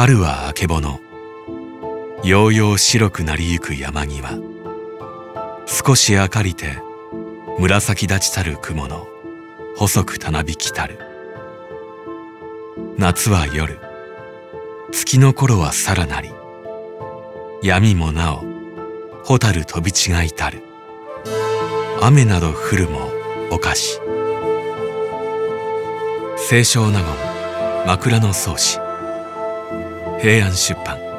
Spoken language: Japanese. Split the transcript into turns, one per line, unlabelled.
春はあけぼの、ようよう白くなりゆく山際、少し明かりて紫立ちたる雲の細くたなびきたる。夏は夜、月の頃はさらなり、闇もなお蛍飛び違いたる。雨など降るもおかし。清少納言、枕草子。平安出版。